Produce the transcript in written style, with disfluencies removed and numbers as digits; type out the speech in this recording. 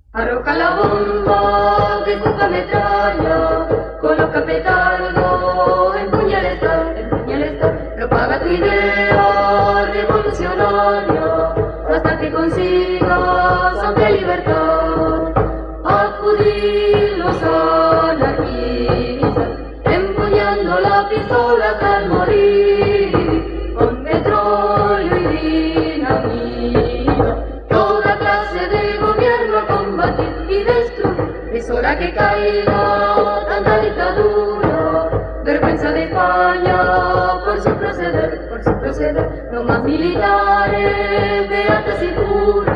Arroja la bomba de tu metralla, coloca petardo, empuña el estado, propaga tu idea revolucionaria, hasta que consigas amplia libertad. Acudir los anarquistas, empuñando la pistola hasta el morir, con petróleo y dinamita, toda clase de gobierno a combatir y destruir. Es hora que caiga tanta dictadura, vergüenza de España por su proceder, no más militares, beatas y puras.